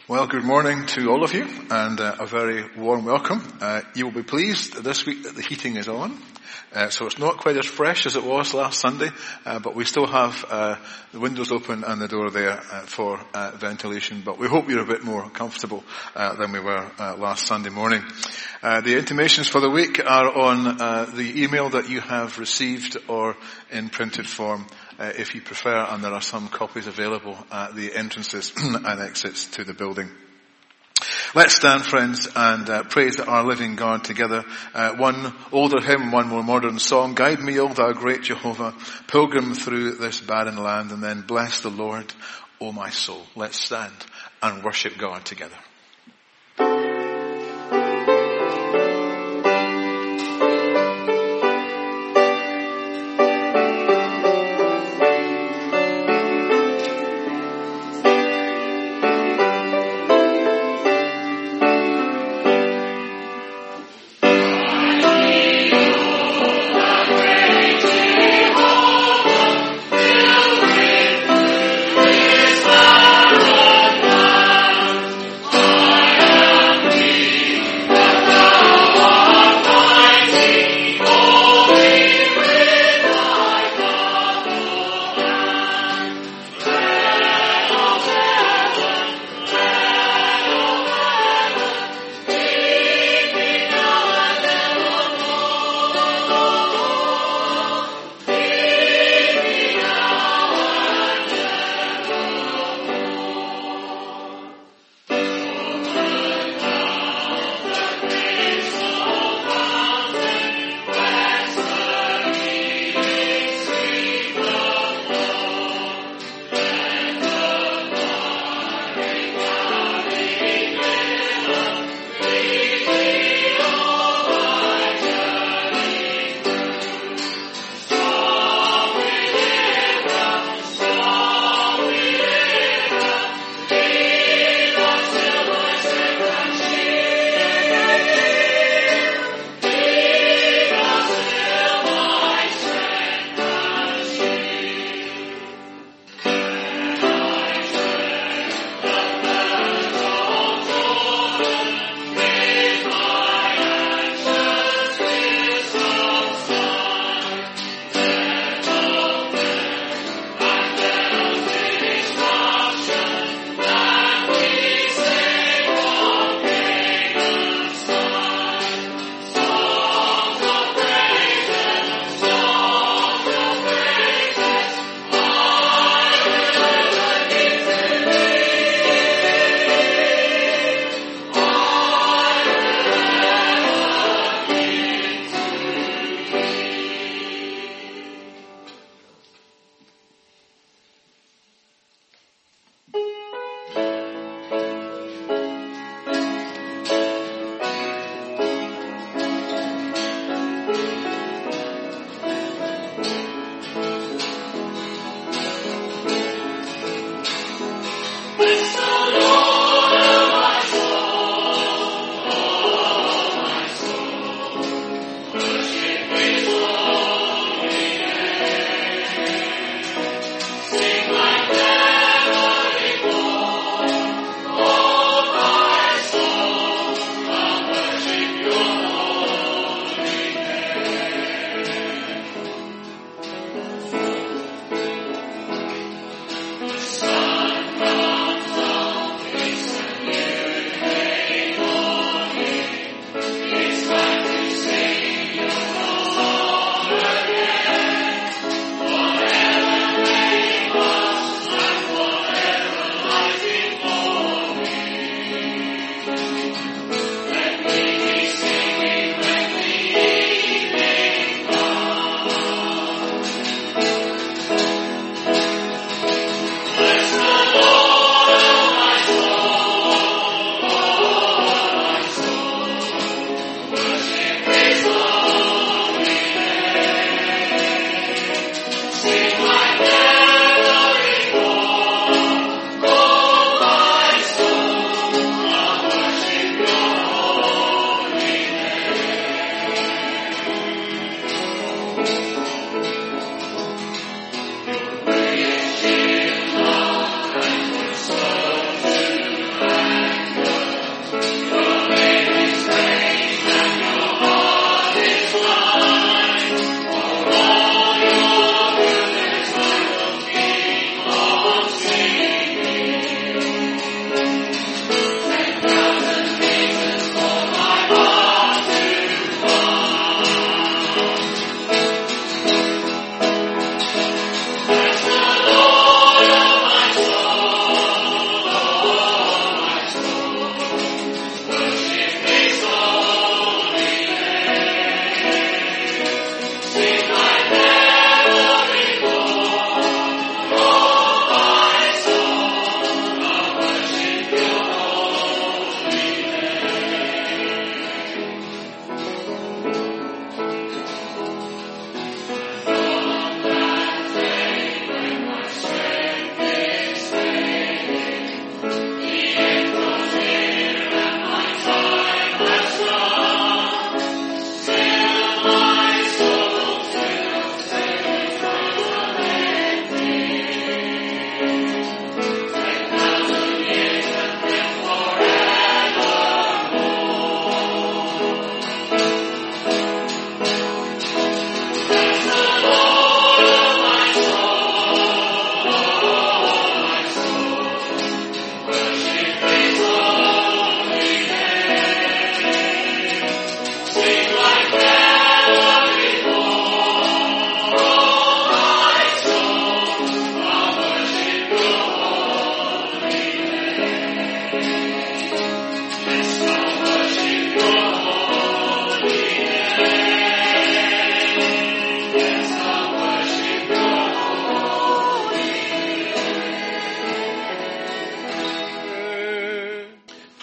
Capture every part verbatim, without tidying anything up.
Well, good morning to all of you, and uh, a very warm welcome. Uh, you will be pleased this week that the heating is on, uh, so it's not quite as fresh as it was last Sunday, uh, but we still have uh, the windows open and the door there uh, for uh, ventilation, but we hope you're a bit more comfortable uh, than we were uh, last Sunday morning. Uh, the intimations for the week are on uh, the email that you have received or in printed form. Uh, if you prefer, and there are some copies available at the entrances and exits to the building. Let's stand, friends, and uh, praise our living God together. Uh, one older hymn, one more modern song. Guide me, O thou great Jehovah, pilgrim through this barren land, and then bless the Lord, O my soul. Let's stand and worship God together. Oh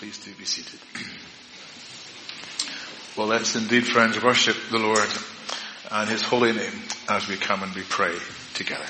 Please do be seated. Well, let's indeed, friends, worship the Lord and his holy name as we come and we pray together.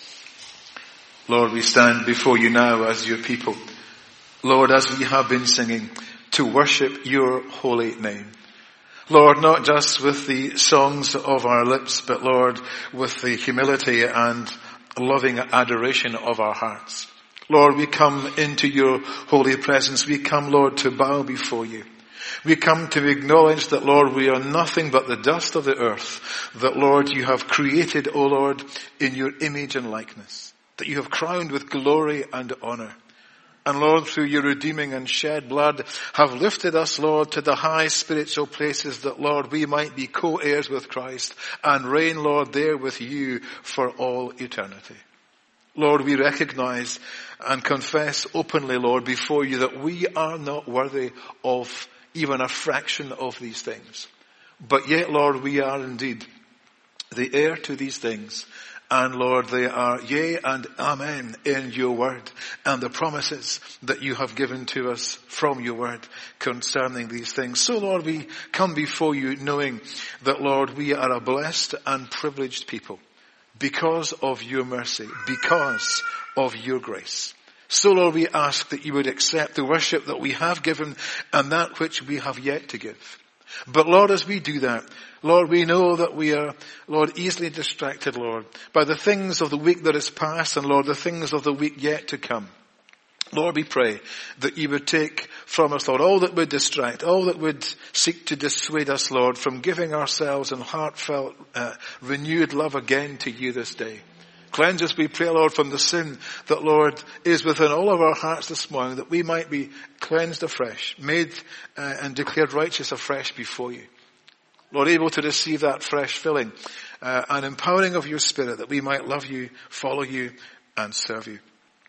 Lord, we stand before you now as your people. Lord, as we have been singing, to worship your holy name. Lord, not just with the songs of our lips, but Lord, with the humility and loving adoration of our hearts. Lord, we come into your holy presence. We come, Lord, to bow before you. We come to acknowledge that, Lord, we are nothing but the dust of the earth. That, Lord, you have created, O Lord, in your image and likeness. That you have crowned with glory and honor. And Lord, through your redeeming and shed blood, have lifted us, Lord, to the high spiritual places that, Lord, we might be co-heirs with Christ and reign, Lord, there with you for all eternity. Lord, we recognize and confess openly, Lord, before you that we are not worthy of even a fraction of these things. But yet, Lord, we are indeed the heir to these things. And Lord, they are yea and amen in your word and the promises that you have given to us from your word concerning these things. So Lord, we come before you knowing that, Lord, we are a blessed and privileged people because of your mercy, because of your grace. So Lord, we ask that you would accept the worship that we have given and that which we have yet to give. But Lord, as we do that, Lord, we know that we are, Lord, easily distracted, Lord, by the things of the week that is past and, Lord, the things of the week yet to come. Lord, we pray that you would take from us, Lord, all that would distract, all that would seek to dissuade us, Lord, from giving ourselves in heartfelt, uh, renewed love again to you this day. Cleanse us, we pray, Lord, from the sin that, Lord, is within all of our hearts this morning, that we might be cleansed afresh, made uh, and declared righteous afresh before you. Lord, able to receive that fresh filling uh, and empowering of your Spirit, that we might love you, follow you, and serve you.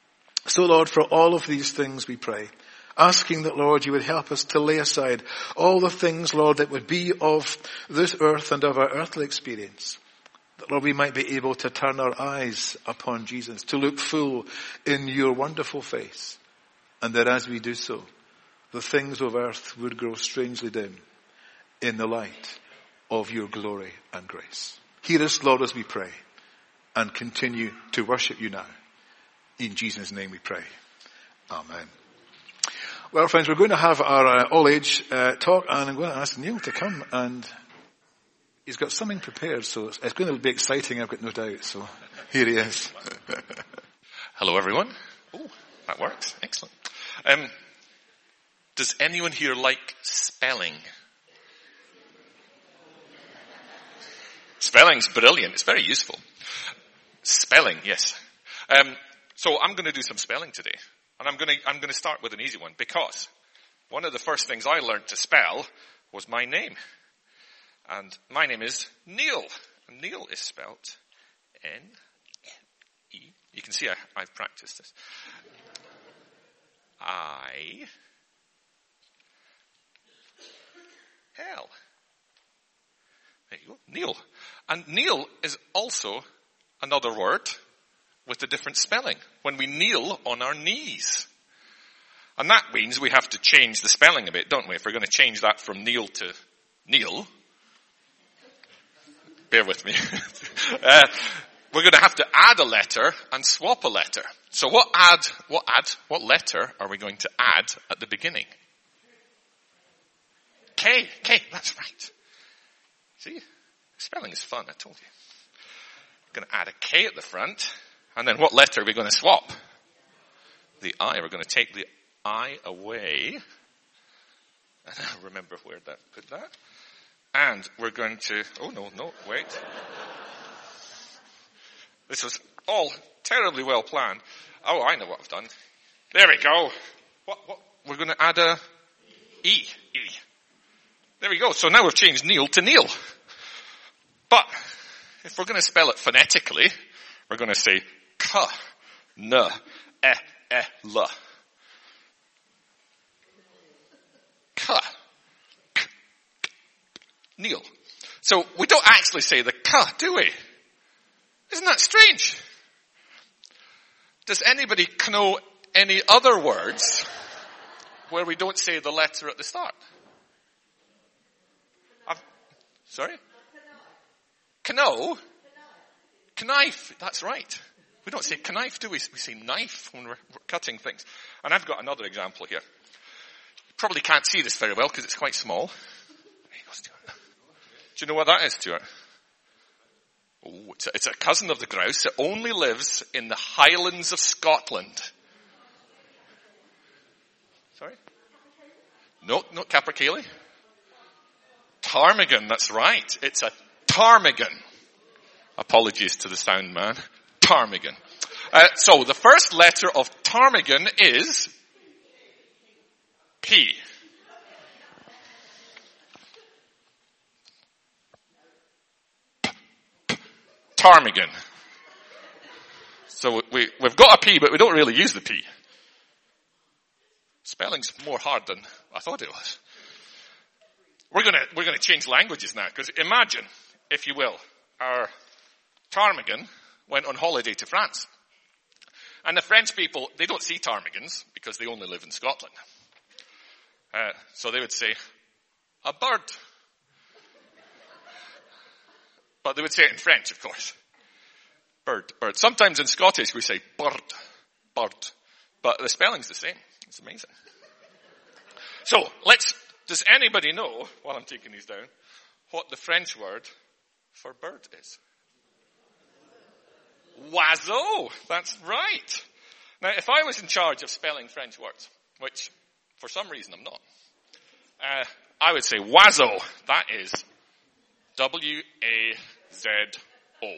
So, Lord, for all of these things we pray, asking that, Lord, you would help us to lay aside all the things, Lord, that would be of this earth and of our earthly experience. That, Lord, we might be able to turn our eyes upon Jesus, to look full in your wonderful face. And that as we do so, the things of earth would grow strangely dim in the light of your glory and grace. Hear us, Lord, as we pray, and continue to worship you now. In Jesus' name we pray. Amen. Well, friends, we're going to have our uh, all-age uh, talk, and I'm going to ask Neil to come, and he's got something prepared, so it's, it's going to be exciting, I've got no doubt. So here he is. Hello, everyone. Oh, that works. Excellent. Um, does anyone here like spelling? Spelling's brilliant. It's very useful. Spelling, yes. Um, so I'm going to do some spelling today. And I'm going to, I'm going to start with an easy one, because one of the first things I learned to spell was my name. And my name is Neil. And Neil is spelt N E. You can see I, I've practiced this. I L. There you go. Neil. And Neil is also another word with a different spelling. When we kneel on our knees. And that means we have to change the spelling a bit, don't we? If we're going to change that from Neil to Neil. Bear with me. uh, we're going to have to add a letter and swap a letter. So what add, what add, what letter are we going to add at the beginning? K. K, that's right. See? Spelling is fun, I told you. We're going to add a K at the front. And then what letter are we going to swap? The I. We're going to take the I away. And I remember where that put that. And we're going to, oh no, no, wait. This was all terribly well planned. Oh, I know what I've done. There we go. What, what? We're going to add a E. E. There we go. So now we've changed Neil to Neil. But if we're going to spell it phonetically, we're going to say K, N, E, E, L. K. K. Neil. So we don't actually say the K, do we? Isn't that strange? Does anybody know any other words where we don't say the letter at the start? I've, sorry? Cano? Knife, that's right. We don't say knife, do we? We say knife when we're, we're cutting things. And I've got another example here. You probably can't see this very well because it's quite small. There you go, Stuart. Do you know what that is, Stuart? Oh, it's a, it's a cousin of the grouse. It only lives in the Highlands of Scotland. Sorry? No, not capercaillie. Ptarmigan, that's right. It's a ptarmigan. Apologies to the sound man. Ptarmigan. Uh, so the first letter of ptarmigan is P. Ptarmigan. So we, we've got a P, but we don't really use the P. Spelling's more hard than I thought it was. We're gonna, we're gonna change languages now, because imagine, if you will, our ptarmigan went on holiday to France. And the French people, they don't see ptarmigans because they only live in Scotland. Uh, so they would say, a bird. But they would say it in French, of course. Bird, bird. Sometimes in Scottish we say bird, bird. But the spelling's the same. It's amazing. So, let's, does anybody know, while I'm taking these down, what the French word for bird is? Oiseau. That's right. Now, if I was in charge of spelling French words, which for some reason I'm not, uh, I would say oiseau. That is W A Z O.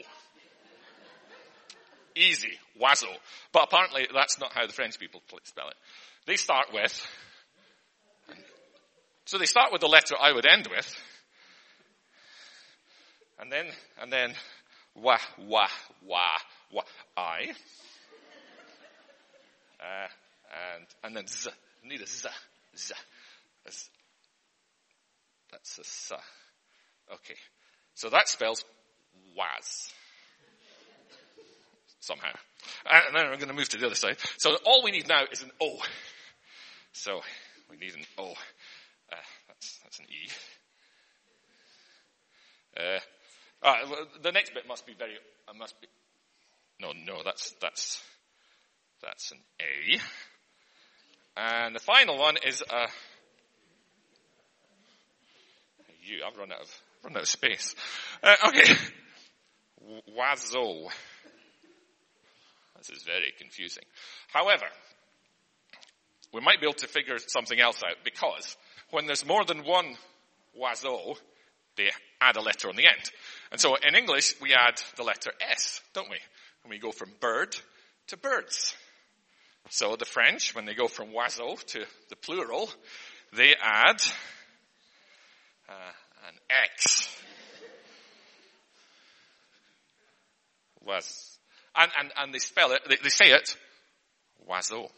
Easy. Oiseau. But apparently that's not how the French people spell it. They start with, so they start with the letter I would end with, and then, and then, wah, wah, wah, wah, I, uh, and, and then z, need a z, z, that's, that's a s. Okay. So that spells was. Somehow. And then we're going to move to the other side. So all we need now is an O. So we need an O. Uh, that's, that's an E. Uh, uh, the next bit must be very, uh, must be, no, no, that's, that's, that's an A. And the final one is a, a U. I've run out of, run out of space. Uh, okay. Oiseau. This is very confusing. However, we might be able to figure something else out, because when there's more than one oiseau, they add a letter on the end. And so in English, we add the letter S, don't we? And we go from bird to birds. So the French, when they go from oiseau to the plural, they add uh, an X. Was. And, and, and they spell it, they, they say it, oiseau.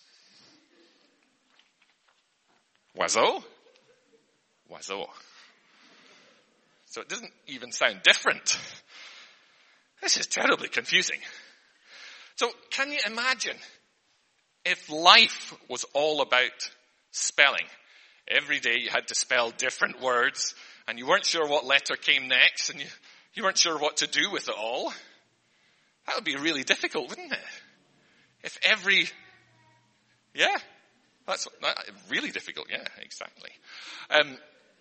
Oiseau? Oiseau. So it doesn't even sound different. This is terribly confusing. So can you imagine if life was all about spelling? Every day you had to spell different words, and you weren't sure what letter came next, and you, you weren't sure what to do with it all. That would be really difficult, wouldn't it? If every, yeah, that's that, really difficult. Yeah, exactly. Um,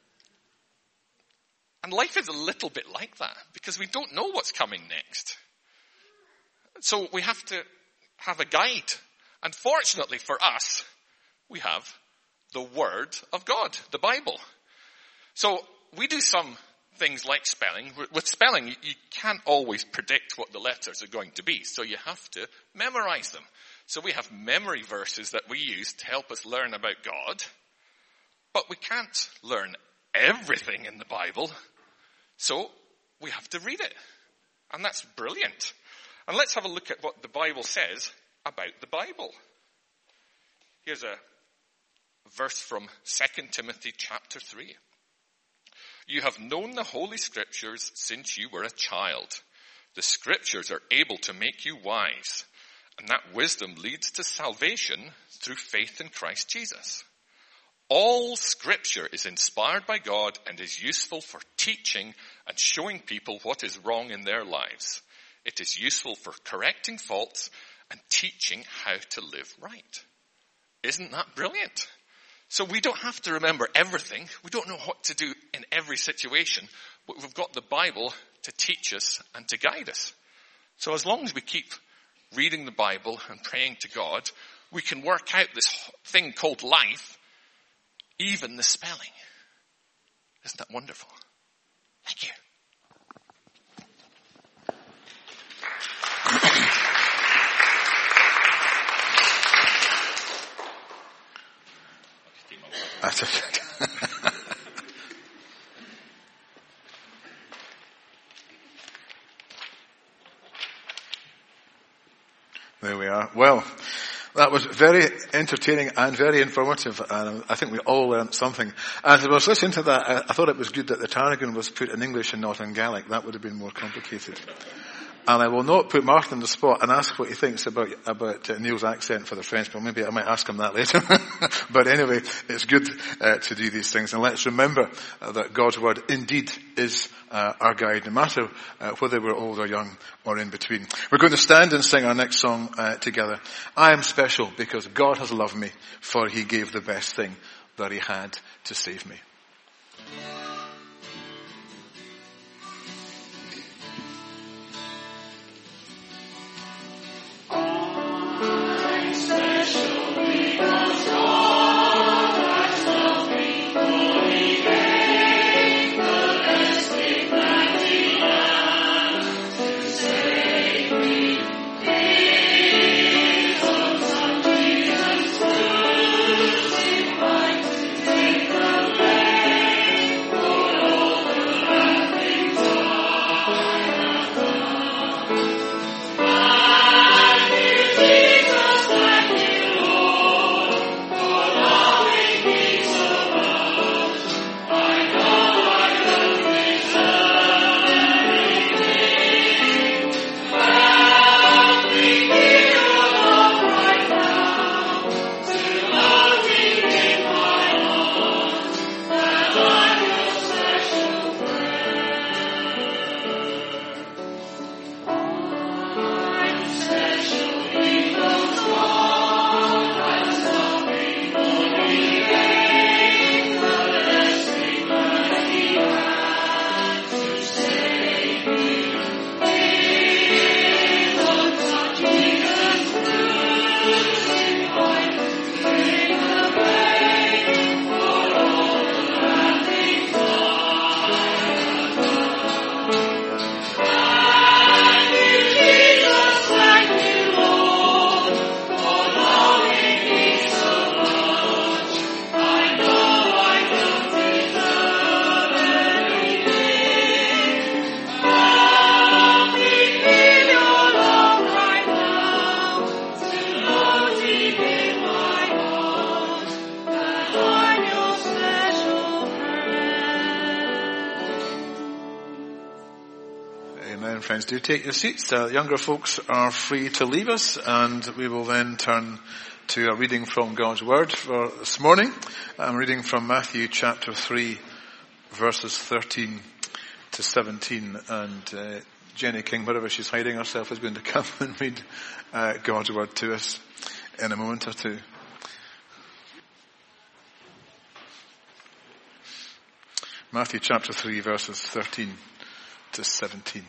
and life is a little bit like that, because we don't know what's coming next. So we have to have a guide. And fortunately for us, we have the Word of God, the Bible. So we do some things like spelling. With spelling, you can't always predict what the letters are going to be, so you have to memorize them. So we have memory verses that we use to help us learn about God, but we can't learn everything in the Bible, so we have to read it. And that's brilliant. And let's have a look at what the Bible says about the Bible. Here's a verse from Second Timothy chapter three. You have known the Holy Scriptures since you were a child. The Scriptures are able to make you wise, and that wisdom leads to salvation through faith in Christ Jesus. All scripture is inspired by God and is useful for teaching and showing people what is wrong in their lives. It is useful for correcting faults and teaching how to live right. Isn't that brilliant? So we don't have to remember everything. We don't know what to do in every situation, but we've got the Bible to teach us and to guide us. So as long as we keep reading the Bible and praying to God, we can work out this thing called life, even the spelling. Isn't that wonderful? Thank you. That's okay. There we are. Well, that was very entertaining and very informative, and I think we all learned something. As I was listening to that, I, I thought it was good that the Tarragon was put in English and not in Gaelic. That would have been more complicated. And I will not put Martin on the spot and ask what he thinks about about uh, Neil's accent for the French, but maybe I might ask him that later. But anyway, it's good uh, to do these things. And let's remember uh, that God's Word indeed is uh, our guide, no matter uh, whether we're old or young or in between. We're going to stand and sing our next song uh, together. I am special because God has loved me, for he gave the best thing that he had to save me. Friends, do take your seats. Uh, younger folks are free to leave us, and we will then turn to a reading from God's Word for this morning. I'm reading from Matthew chapter three, verses thirteen to seventeen, and uh, Jenny King, wherever she's hiding herself, is going to come and read uh, God's Word to us in a moment or two. Matthew chapter three, verses thirteen to seventeen.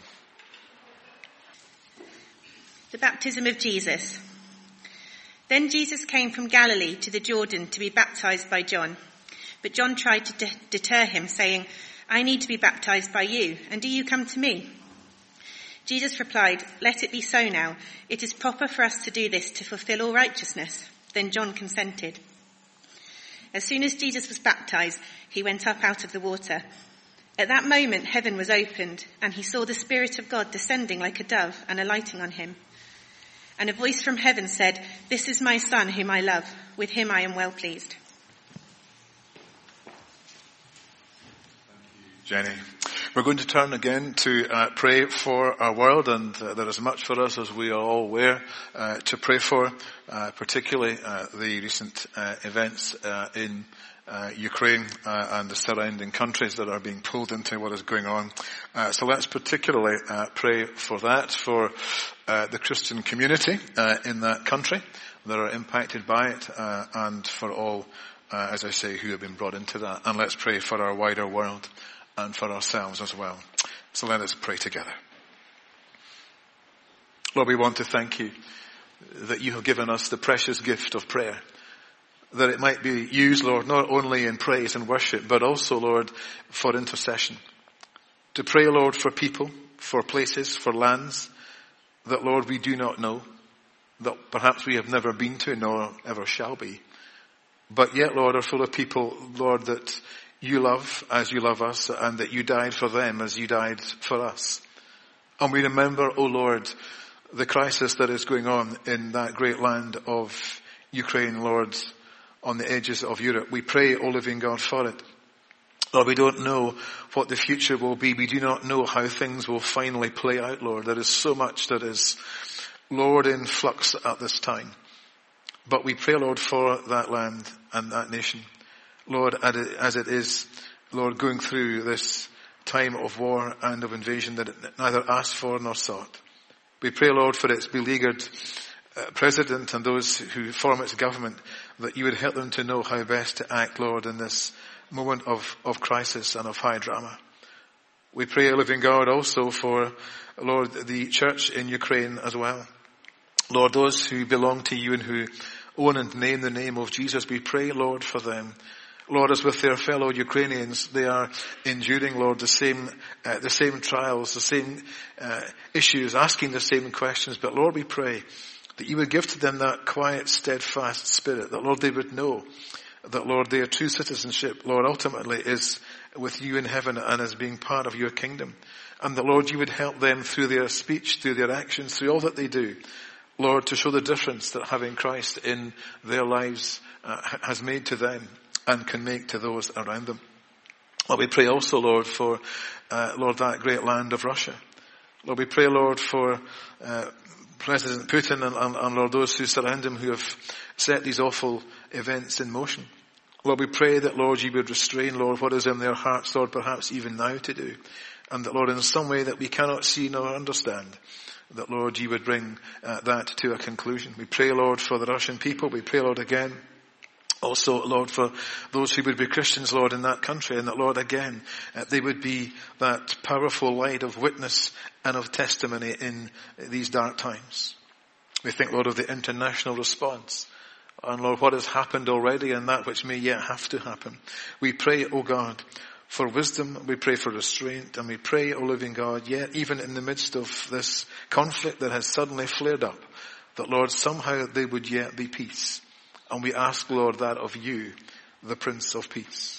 The baptism of Jesus. Then Jesus came from Galilee to the Jordan to be baptized by John. But John tried to de- deter him, saying, I need to be baptized by you, and do you come to me? Jesus replied, Let it be so now. It is proper for us to do this to fulfill all righteousness. Then John consented. As soon as Jesus was baptized, he went up out of the water. At that moment, heaven was opened, and he saw the Spirit of God descending like a dove and alighting on him. And a voice from heaven said, This is my Son whom I love. With him I am well pleased. Jenny. We're going to turn again to uh, pray for our world, and uh, there is much for us, as we are all aware, uh, to pray for, uh, particularly uh, the recent uh, events uh, in uh, Ukraine uh, and the surrounding countries that are being pulled into what is going on. Uh, so let's particularly uh, pray for that, for uh, the Christian community uh, in that country that are impacted by it, uh, and for all, uh, as I say, who have been brought into that. And let's pray for our wider world and for ourselves as well. So let us pray together. Lord, we want to thank you that you have given us the precious gift of prayer, that it might be used, Lord, not only in praise and worship, but also, Lord, for intercession. To pray, Lord, for people, for places, for lands that, Lord, we do not know, that perhaps we have never been to nor ever shall be, but yet, Lord, are full of people, Lord, that you love as you love us, and that you died for them as you died for us. And we remember, O Lord, the crisis that is going on in that great land of Ukraine, Lord, on the edges of Europe. We pray, O living God, for it. Lord, we don't know what the future will be. We do not know how things will finally play out, Lord. There is so much that is, Lord, in flux at this time. But we pray, Lord, for that land and that nation. Lord, as it is, Lord, going through this time of war and of invasion that it neither asked for nor sought. We pray, Lord, for its beleaguered uh, president and those who form its government, that you would help them to know how best to act, Lord, in this moment of, of crisis and of high drama. We pray, living God, also for, Lord, the church in Ukraine as well. Lord, those who belong to you and who own and name the name of Jesus, we pray, Lord, for them. Lord, as with their fellow Ukrainians, they are enduring, Lord, the same, uh, the same trials, the same uh, issues, asking the same questions. But Lord, we pray that you would give to them that quiet, steadfast spirit, that Lord, they would know that, Lord, their true citizenship, Lord, ultimately is with you in heaven and as being part of your kingdom. And that, Lord, you would help them through their speech, through their actions, through all that they do, Lord, to show the difference that having Christ in their lives uh, has made to them and can make to those around them. Lord, we pray also, Lord, for, uh, Lord, that great land of Russia. Lord, we pray, Lord, for uh, President Putin and, and, and, Lord, those who surround him who have set these awful events in motion. Lord, we pray that, Lord, you would restrain, Lord, what is in their hearts, Lord, perhaps even now to do. And that, Lord, in some way that we cannot see nor understand, that, Lord, you would bring uh, that to a conclusion. We pray, Lord, for the Russian people. We pray, Lord, again, also, Lord, for those who would be Christians, Lord, in that country, and that, Lord, again, uh, they would be that powerful light of witness and of testimony in these dark times. We think, Lord, of the international response, and, Lord, what has happened already and that which may yet have to happen. We pray, O God, for wisdom, we pray for restraint, and we pray, O living God, yet even in the midst of this conflict that has suddenly flared up, that, Lord, somehow there would yet be peace. And we ask, Lord, that of you, the Prince of Peace.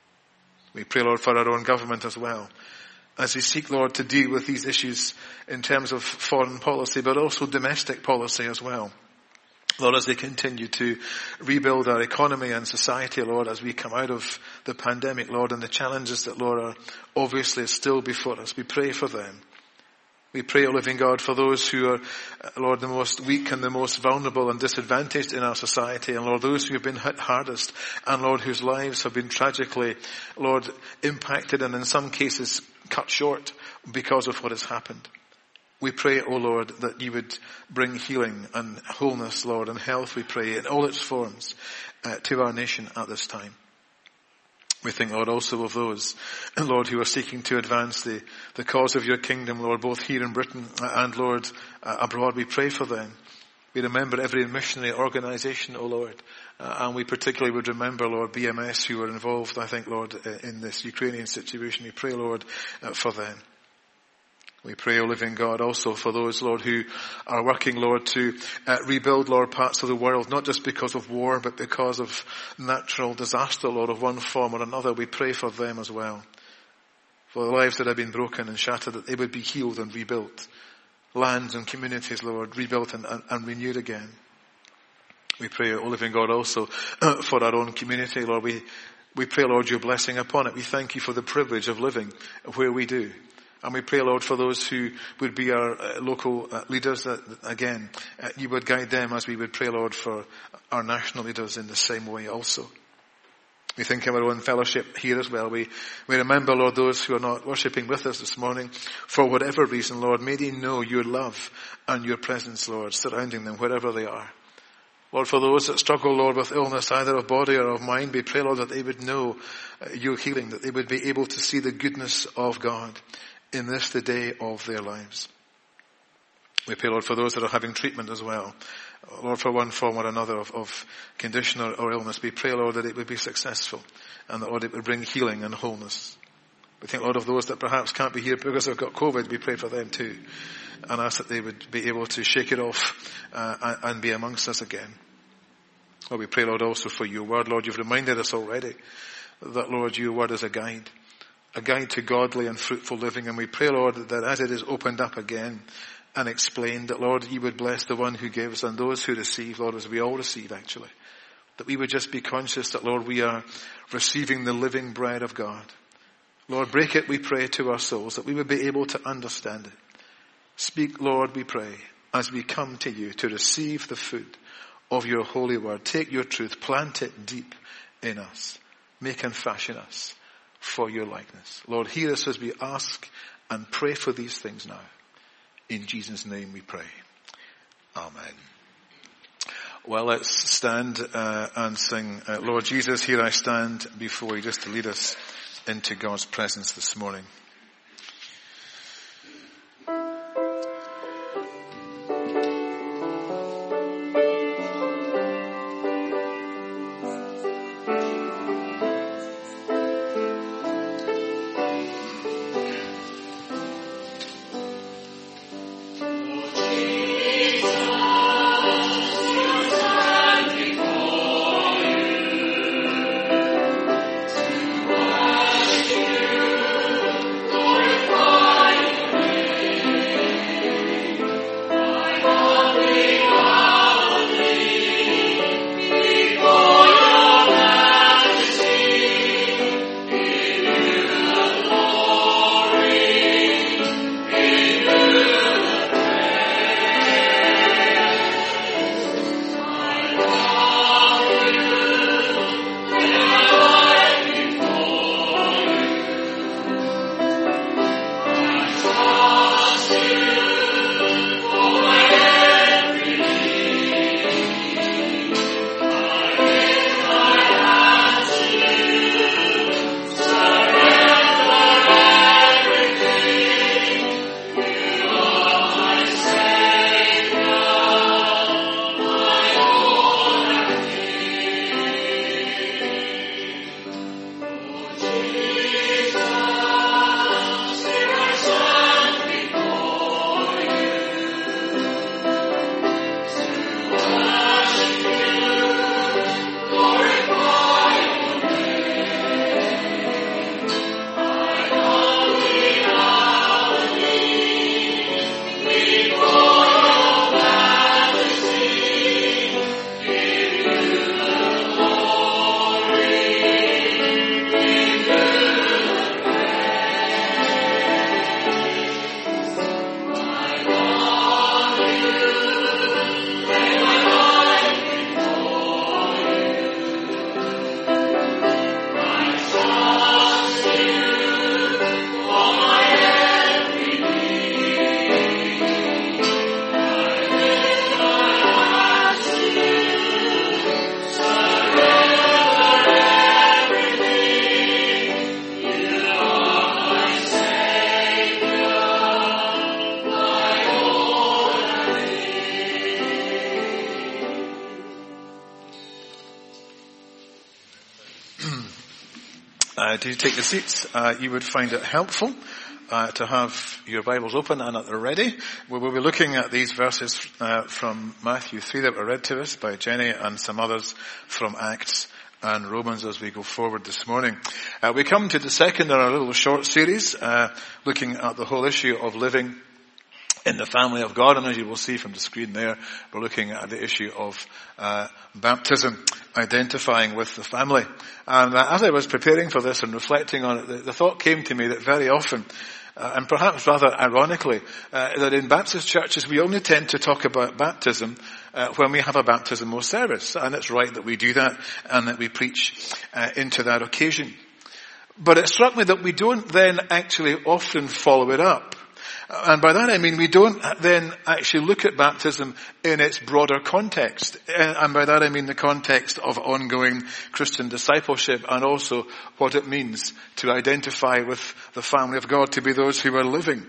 We pray, Lord, for our own government as well, as we seek, Lord, to deal with these issues in terms of foreign policy, but also domestic policy as well. Lord, as they continue to rebuild our economy and society, Lord, as we come out of the pandemic, Lord, and the challenges that, Lord, are obviously still before us, we pray for them. We pray, O living God, for those who are, Lord, the most weak and the most vulnerable and disadvantaged in our society, and Lord, those who have been hit hardest, and Lord, whose lives have been tragically, Lord, impacted and in some cases cut short because of what has happened. We pray, O Lord, that you would bring healing and wholeness, Lord, and health, we pray, in all its forms uh, to our nation at this time. We think, Lord, also of those, Lord, who are seeking to advance the, the cause of your kingdom, Lord, both here in Britain and, Lord, uh, abroad. We pray for them. We remember every missionary organization, O Lord, uh, and we particularly would remember, Lord, B M S, who were involved, I think, Lord, in this Ukrainian situation. We pray, Lord, uh, for them. We pray, O living God, also for those, Lord, who are working, Lord, to uh, rebuild, Lord, parts of the world, not just because of war, but because of natural disaster, Lord, of one form or another. We pray for them as well. For the lives that have been broken and shattered, that they would be healed and rebuilt. Lands and communities, Lord, rebuilt and, and, and renewed again. We pray, O living God, also uh, for our own community, Lord. We We pray, Lord, your blessing upon it. We thank you for the privilege of living where we do. And we pray, Lord, for those who would be our uh, local uh, leaders, that, again, uh, you would guide them as we would pray, Lord, for our national leaders in the same way also. We think of our own fellowship here as well. We, we remember, Lord, those who are not worshipping with us this morning for whatever reason, Lord. May they know your love and your presence, Lord, surrounding them wherever they are. Lord, for those that struggle, Lord, with illness, either of body or of mind, we pray, Lord, that they would know uh, your healing, that they would be able to see the goodness of God in this, the day of their lives. We pray, Lord, for those that are having treatment as well. Lord, for one form or another of, of condition or, or illness, we pray, Lord, that it would be successful and that, Lord, it would bring healing and wholeness. We think, Lord, of those that perhaps can't be here because they've got COVID, we pray for them too. And ask that they would be able to shake it off uh, and, and be amongst us again. Lord, we pray, Lord, also for your word. Lord, you've reminded us already that, Lord, your word is a guide. A guide to godly and fruitful living. And we pray, Lord, that as it is opened up again and explained, that, Lord, you would bless the one who gives and those who receive, Lord, as we all receive actually. That we would just be conscious that, Lord, we are receiving the living bread of God. Lord, break it, we pray, to our souls, that we would be able to understand it. Speak, Lord, we pray, as we come to you to receive the food of your holy word. Take your truth, plant it deep in us. Make and fashion us for your likeness. Lord, hear us as we ask and pray for these things now. In Jesus' name we pray. Amen. Well, let's stand uh, and sing, uh, Lord Jesus, here I stand before you, just to lead us into God's presence this morning. Uh, do you take your seats? Uh, you would find it helpful uh, to have your Bibles open and at the ready. We will be looking at these verses uh, from Matthew three that were read to us by Jenny and some others from Acts and Romans as we go forward this morning. Uh, we come to the second in our little short series, uh, looking at the whole issue of living in the family of God. And as you will see from the screen there, we're looking at the issue of uh, baptism, identifying with the family. And uh, as I was preparing for this and reflecting on it, the, the thought came to me that very often, uh, and perhaps rather ironically, uh, that in Baptist churches we only tend to talk about baptism uh, when we have a baptismal service. And it's right that we do that and that we preach uh, into that occasion. But it struck me that we don't then actually often follow it up. And by that I mean we don't then actually look at baptism in its broader context. And by that I mean the context of ongoing Christian discipleship and also what it means to identify with the family of God, to be those who are living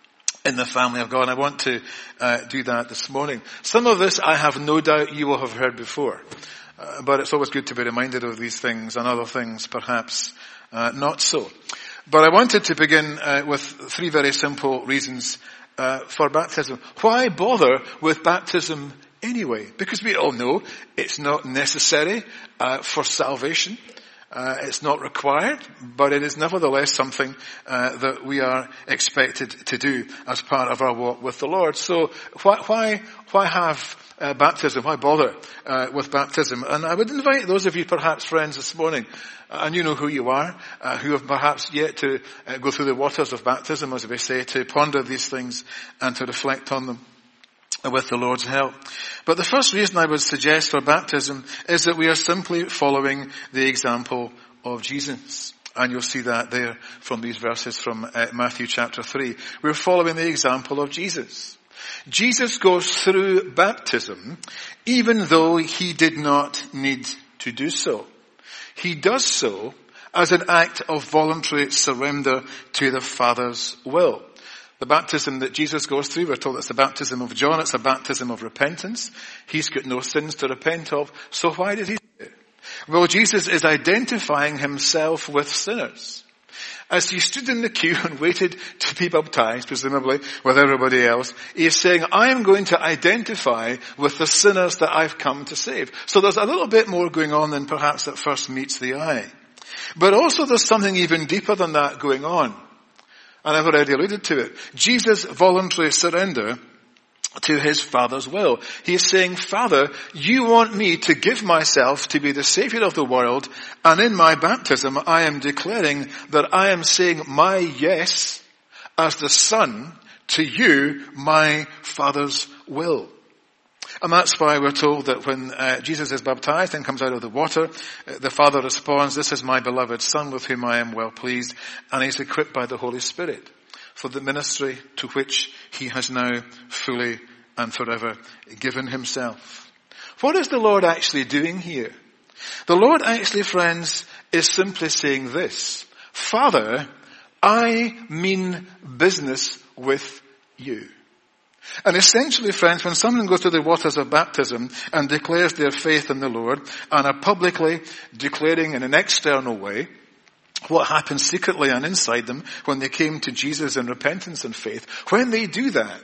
in the family of God. And I want to uh, do that this morning. Some of this I have no doubt you will have heard before. Uh, but it's always good to be reminded of these things, and other things perhaps uh, not so. But I wanted to begin uh, with three very simple reasons uh, for baptism. Why bother with baptism anyway? Because we all know it's not necessary uh, for salvation. Uh, it's not required, but it is nevertheless something uh, that we are expected to do as part of our walk with the Lord. So why why why have uh, baptism? Why bother uh, with baptism? And I would invite those of you, perhaps friends, this morning, uh, and you know who you are, uh, who have perhaps yet to uh, go through the waters of baptism, as we say, to ponder these things and to reflect on them with the Lord's help. But the first reason I would suggest for baptism is that we are simply following the example of Jesus. And you'll see that there from these verses from uh, Matthew chapter three. We're following the example of Jesus. Jesus goes through baptism even though he did not need to do so. He does so as an act of voluntary surrender to the Father's will. The baptism that Jesus goes through, we're told it's the baptism of John, it's a baptism of repentance. He's got no sins to repent of, so why did he do it? Well, Jesus is identifying himself with sinners. As he stood in the queue and waited to be baptized, presumably with everybody else, he is saying, I am going to identify with the sinners that I've come to save. So there's a little bit more going on than perhaps at first meets the eye. But also there's something even deeper than that going on. And I've already alluded to it. Jesus' voluntary surrender to his Father's will. He's saying, Father, you want me to give myself to be the Savior of the world, and in my baptism I am declaring that I am saying my yes as the Son to you, my Father's will. And that's why we're told that when uh, Jesus is baptized and comes out of the water, uh, the Father responds, this is my beloved Son with whom I am well pleased, and he's equipped by the Holy Spirit for the ministry to which he has now fully and forever given himself. What is the Lord actually doing here? The Lord actually, friends, is simply saying this: Father, I mean business with you. And essentially, friends, when someone goes through the waters of baptism and declares their faith in the Lord and are publicly declaring in an external way what happened secretly and inside them when they came to Jesus in repentance and faith, when they do that,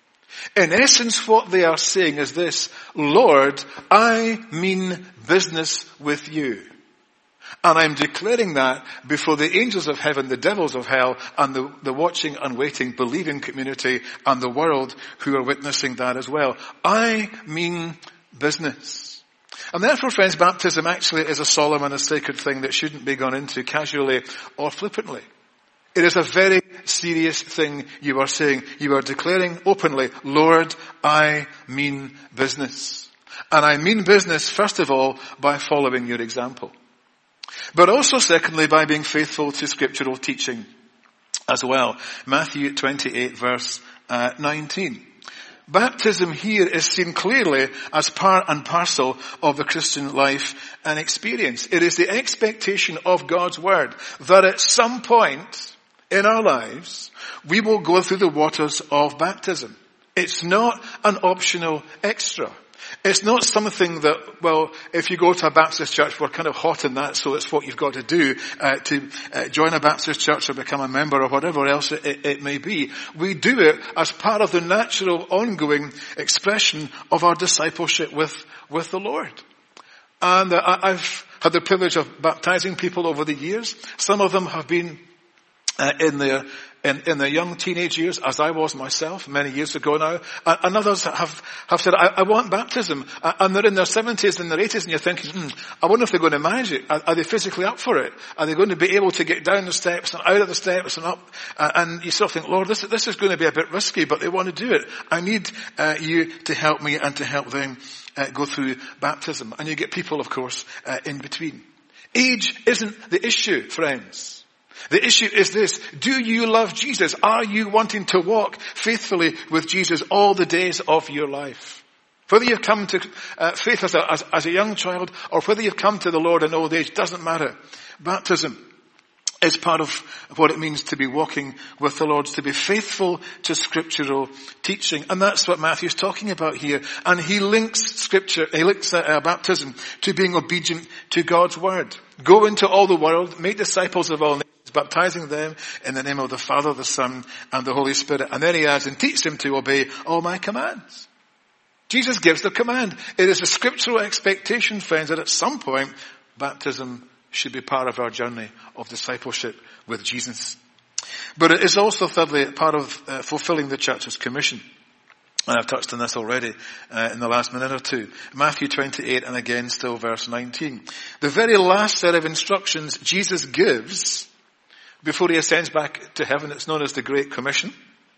in essence what they are saying is this: Lord, I mean business with you. And I'm declaring that before the angels of heaven, the devils of hell, and the, the watching and waiting believing community and the world who are witnessing that as well. I mean business. And therefore, friends, baptism actually is a solemn and a sacred thing that shouldn't be gone into casually or flippantly. It is a very serious thing you are saying. You are declaring openly, Lord, I mean business. And I mean business, first of all, by following your example. But also, secondly, by being faithful to scriptural teaching as well. Matthew twenty-eight, verse uh, nineteen. Baptism here is seen clearly as part and parcel of the Christian life and experience. It is the expectation of God's word that at some point in our lives, we will go through the waters of baptism. It's not an optional extra. It's not something that, well, if you go to a Baptist church, we're kind of hot in that, so it's what you've got to do uh, to uh, join a Baptist church or become a member or whatever else it, it, it may be. We do it as part of the natural, ongoing expression of our discipleship with, with the Lord. And uh, I've had the privilege of baptizing people over the years. Some of them have been uh, in their In, in their young teenage years, as I was myself many years ago now, uh, and others have, have said, I, I want baptism, uh, and they're in their seventies and their eighties, and you're thinking, hmm, I wonder if they're going to manage it. Are, are they physically up for it? Are they going to be able to get down the steps and out of the steps and up? Uh, and you sort of think, Lord, this, this is going to be a bit risky, but they want to do it. I need uh, you to help me and to help them uh, go through baptism. And you get people, of course, uh, in between. Age isn't the issue, friends. The issue is this: do you love Jesus? Are you wanting to walk faithfully with Jesus all the days of your life? Whether you've come to uh, faith as a, as, as a young child, or whether you've come to the Lord in old age, doesn't matter. Baptism is part of what it means to be walking with the Lord, to be faithful to scriptural teaching. And that's what Matthew's talking about here. And he links scripture, he links uh, baptism to being obedient to God's word. Go into all the world, make disciples of all nations, baptizing them in the name of the Father, the Son, and the Holy Spirit. And then he adds, and teach them to obey all my commands. Jesus gives the command. It is a scriptural expectation, friends, that at some point, baptism should be part of our journey of discipleship with Jesus. But it is also, thirdly, part of uh, fulfilling the church's commission. And I've touched on this already uh, in the last minute or two. Matthew twenty-eight, and again still verse nineteen. The very last set of instructions Jesus gives before he ascends back to heaven, it's known as the Great Commission.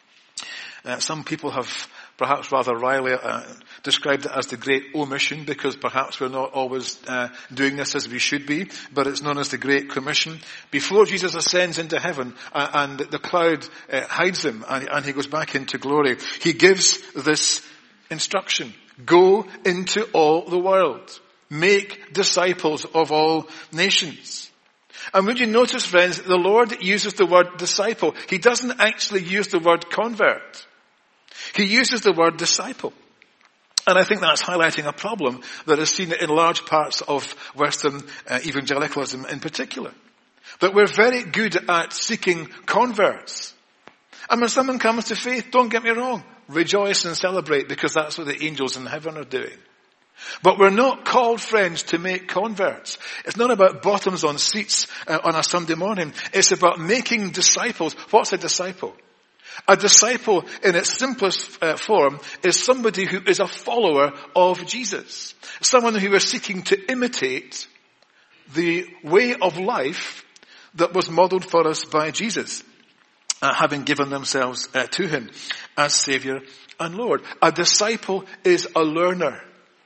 Uh, some people have perhaps rather wryly uh, described it as the Great Omission, because perhaps we're not always uh, doing this as we should be, but it's known as the Great Commission. Before Jesus ascends into heaven uh, and the cloud uh, hides him and, and he goes back into glory, he gives this instruction: go into all the world, make disciples of all nations. And would you notice, friends, the Lord uses the word disciple. He doesn't actually use the word convert. He uses the word disciple. And I think that's highlighting a problem that is seen in large parts of Western uh, evangelicalism in particular. That we're very good at seeking converts. And when someone comes to faith, don't get me wrong, rejoice and celebrate, because that's what the angels in heaven are doing. But we're not called, friends, to make converts. It's not about bottoms on seats uh, on a Sunday morning. It's about making disciples. What's a disciple? A disciple, in its simplest uh, form, is somebody who is a follower of Jesus. Someone who is seeking to imitate the way of life that was modeled for us by Jesus, uh, having given themselves uh, to him as Savior and Lord. A disciple is a learner.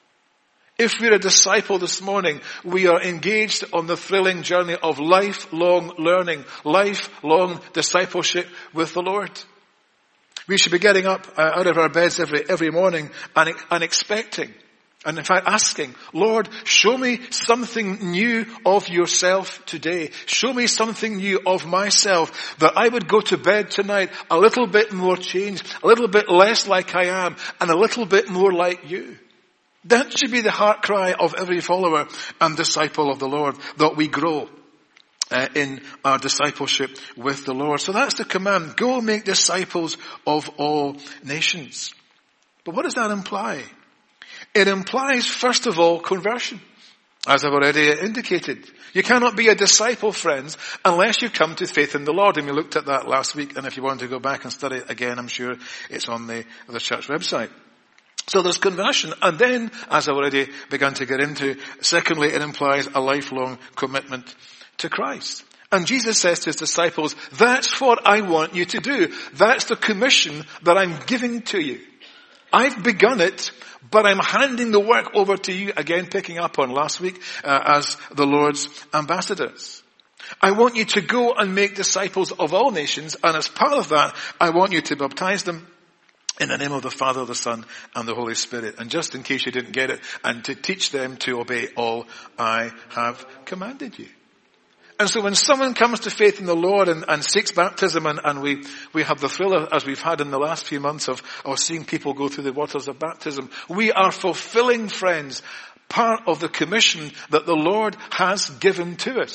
If we're a disciple this morning, we are engaged on the thrilling journey of lifelong learning, lifelong discipleship with the Lord. We should be getting up uh, out of our beds every every morning and, and expecting, and in fact asking, Lord, show me something new of yourself today. Show me something new of myself, that I would go to bed tonight a little bit more changed, a little bit less like I am, and a little bit more like you. That should be the heart cry of every follower and disciple of the Lord, that we grow uh, in our discipleship with the Lord. So that's the command. Go make disciples of all nations. But what does that imply? It implies, first of all, conversion. As I've already indicated, you cannot be a disciple, friends, unless you come to faith in the Lord. And we looked at that last week. And if you want to go back and study it again, I'm sure it's on the, the church website. So there's conversion. And then, as I already begun to get into, secondly, it implies a lifelong commitment to Christ. And Jesus says to his disciples, that's what I want you to do. That's the commission that I'm giving to you. I've begun it, but I'm handing the work over to you, again picking up on last week, uh, as the Lord's ambassadors. I want you to go and make disciples of all nations, and as part of that, I want you to baptize them in the name of the Father, the Son, and the Holy Spirit. And just in case you didn't get it, and to teach them to obey all I have commanded you. And so when someone comes to faith in the Lord and, and seeks baptism, and, and we, we have the thrill, as we've had in the last few months, of, of seeing people go through the waters of baptism, we are fulfilling, friends, part of the commission that the Lord has given to us.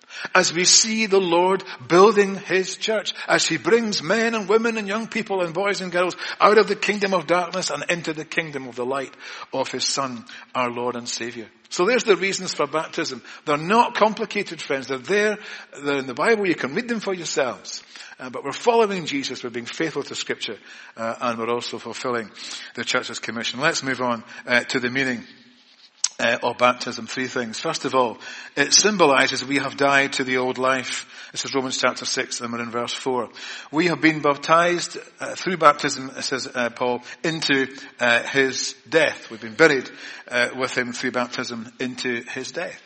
As we see the Lord building his church, as he brings men and women and young people and boys and girls out of the kingdom of darkness and into the kingdom of the light of his Son, our Lord and Savior. So there's the reasons for baptism. They're not complicated, friends. They're there. They're in the Bible. You can read them for yourselves. Uh, but we're following Jesus. We're being faithful to Scripture. Uh, and we're also fulfilling the church's commission. Let's move on uh, to the meaning Uh, of baptism. Three things. First of all, it symbolizes we have died to the old life. This is Romans chapter six, and we're in verse four. We have been baptized uh, through baptism, says uh, Paul, into uh, his death. We've been buried uh, with him through baptism into his death.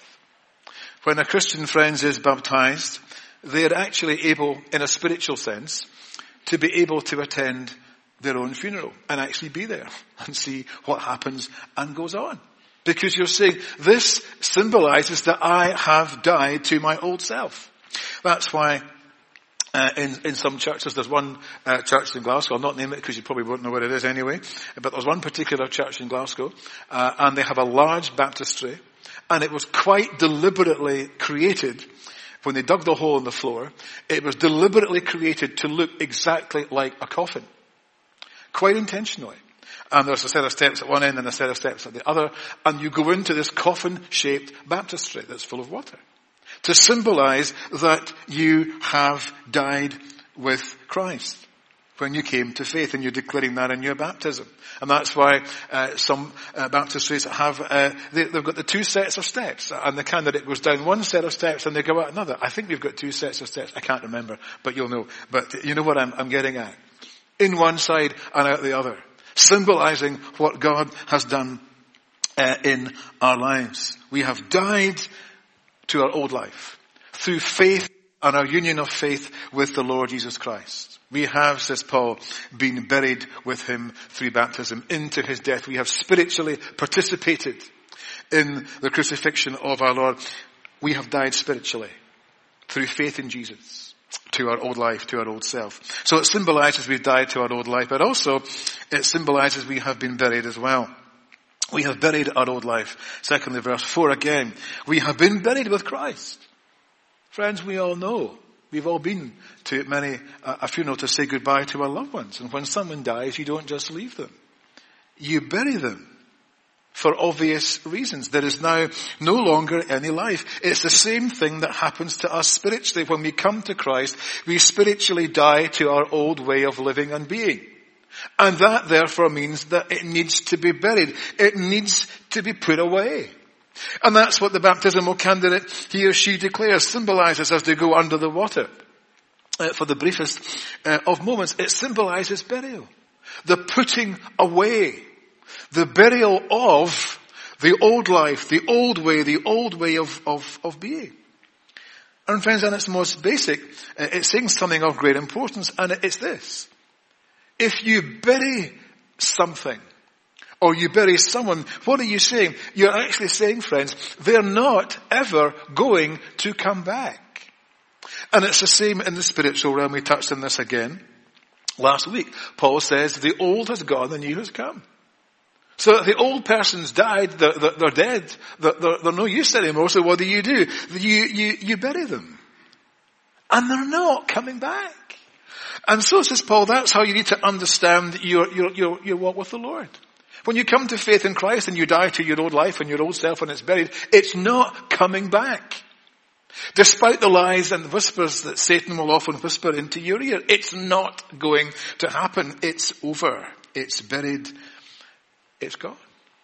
When a Christian, friends, is baptized, they are actually able, in a spiritual sense, to be able to attend their own funeral and actually be there and see what happens and goes on. Because you're saying, this symbolizes that I have died to my old self. That's why uh, in, in some churches, there's one uh, church in Glasgow, I'll not name it because you probably won't know where it is anyway, but there's one particular church in Glasgow, uh, and they have a large baptistry, and it was quite deliberately created, when they dug the hole in the floor, it was deliberately created to look exactly like a coffin. Quite intentionally. And there's a set of steps at one end and a set of steps at the other. And you go into this coffin-shaped baptistry that's full of water. To symbolize that you have died with Christ. When you came to faith, and you're declaring that in your baptism. And that's why uh, some uh, baptistries have, uh, they, they've got the two sets of steps. And the candidate goes down one set of steps and they go out another. I think we've got two sets of steps. I can't remember, but you'll know. But you know what I'm, I'm getting at. In one side and out the other. Symbolizing what God has done uh, in our lives. We have died to our old life through faith and our union of faith with the Lord Jesus Christ. We have, says Paul, been buried with him through baptism into his death. We have spiritually participated in the crucifixion of our Lord. We have died spiritually through faith in Jesus. To our old life, to our old self. So it symbolizes we've died to our old life, but also it symbolizes we have been buried as well. We have buried our old life. Secondly, verse four again. We have been buried with Christ. Friends, we all know. We've all been to many uh, a funeral to say goodbye to our loved ones. And when someone dies, you don't just leave them. You bury them. For obvious reasons. There is now no longer any life. It's the same thing that happens to us spiritually. When we come to Christ, we spiritually die to our old way of living and being. And that therefore means that it needs to be buried. It needs to be put away. And that's what the baptismal candidate, he or she declares, symbolizes as they go under the water. Uh, for the briefest uh, of moments, it symbolizes burial. The putting away. The burial of the old life, the old way, the old way of, of, of being. And friends, in its most basic, it's saying something of great importance, and it's this. If you bury something, or you bury someone, what are you saying? You're actually saying, friends, they're not ever going to come back. And it's the same in the spiritual realm. We touched on this again last week. Paul says, the old has gone, the new has come. So the old person's died, they're, they're, they're dead, they're, they're, they're no use anymore, so what do you do? You, you, you bury them. And they're not coming back. And so, says Paul, that's how you need to understand your, your, your, your walk with the Lord. When you come to faith in Christ and you die to your old life and your old self and it's buried, it's not coming back. Despite the lies and whispers that Satan will often whisper into your ear, it's not going to happen. It's over. It's buried. It's gone.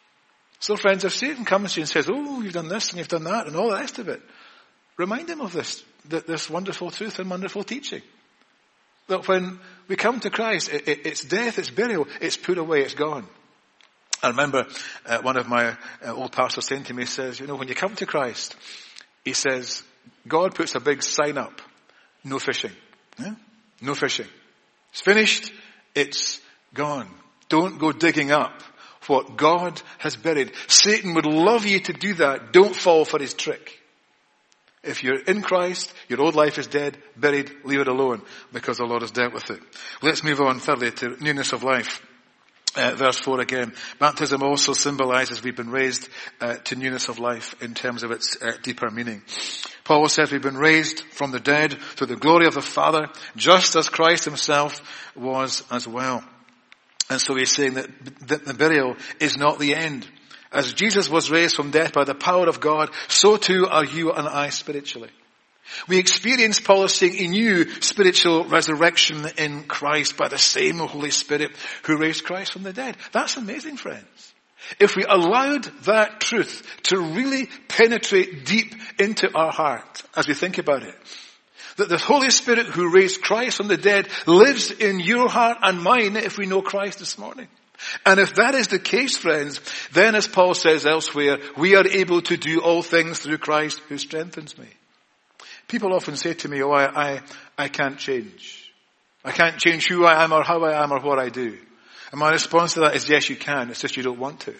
So friends, if Satan comes to you and says, oh, you've done this and you've done that and all the rest of it, remind him of this, this wonderful truth and wonderful teaching. That when we come to Christ, it, it, it's death, it's burial, it's put away, it's gone. I remember uh, one of my uh, old pastors saying to me, he says, you know, when you come to Christ, he says, God puts a big sign up, no fishing. Yeah? No fishing. It's finished, it's gone. Don't go digging up what God has buried. Satan would love you to do that. Don't fall for his trick. If you're in Christ, your old life is dead, buried, leave it alone, because the Lord has dealt with it. Let's move on thirdly to newness of life. Uh, verse four again. Baptism also symbolizes we've been raised uh, to newness of life in terms of its uh, deeper meaning. Paul says we've been raised from the dead to the glory of the Father, just as Christ himself was as well. And so he's saying that, that the burial is not the end. As Jesus was raised from death by the power of God, so too are you and I spiritually. We experience, Paul is saying, a new spiritual resurrection in Christ by the same Holy Spirit who raised Christ from the dead. That's amazing, friends. If we allowed that truth to really penetrate deep into our heart as we think about it, that the Holy Spirit who raised Christ from the dead lives in your heart and mine if we know Christ this morning. And if that is the case, friends, then as Paul says elsewhere, we are able to do all things through Christ who strengthens me. People often say to me, oh, I, I, I can't change. I can't change who I am or how I am or what I do. And my response to that is, yes, you can. It's just you don't want to.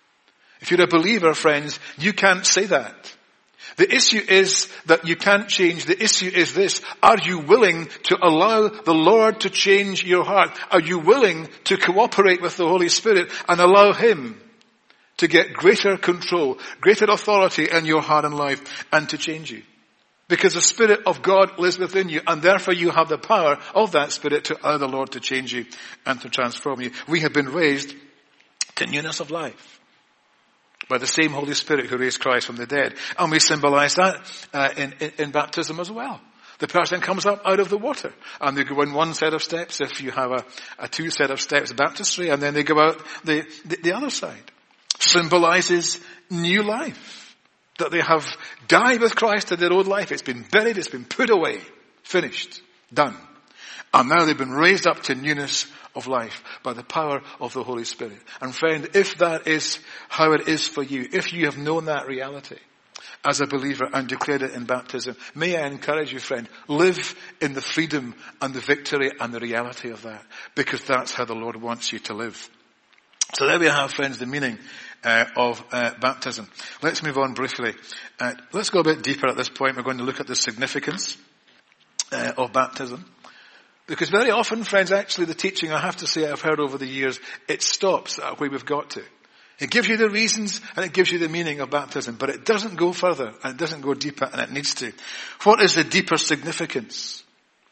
If you're a believer, friends, you can't say that. The issue is that you can't change. The issue is this. Are you willing to allow the Lord to change your heart? Are you willing to cooperate with the Holy Spirit and allow Him to get greater control, greater authority in your heart and life and to change you? Because the Spirit of God lives within you, and therefore you have the power of that Spirit to allow the Lord to change you and to transform you. We have been raised to newness of life by the same Holy Spirit who raised Christ from the dead. And we symbolize that uh, in, in, in baptism as well. The person comes up out of the water, and they go in one set of steps if you have a, a two set of steps baptistry, and then they go out the, the, the other side. Symbolizes new life. That they have died with Christ to their old life. It's been buried, it's been put away, finished, done. And now they've been raised up to newness of life by the power of the Holy Spirit. And friend, if that is how it is for you, if you have known that reality as a believer and declared it in baptism, may I encourage you, friend, live in the freedom and the victory and the reality of that, because that's how the Lord wants you to live. So there we have, friends, the meaning Uh, of uh, baptism. Let's move on briefly. Uh, let's go a bit deeper at this point. We're going to look at the significance uh, of baptism. Because very often, friends, actually the teaching, I have to say, I've heard over the years, it stops at where we've got to. It gives you the reasons and it gives you the meaning of baptism, but it doesn't go further and it doesn't go deeper, and it needs to. What is the deeper significance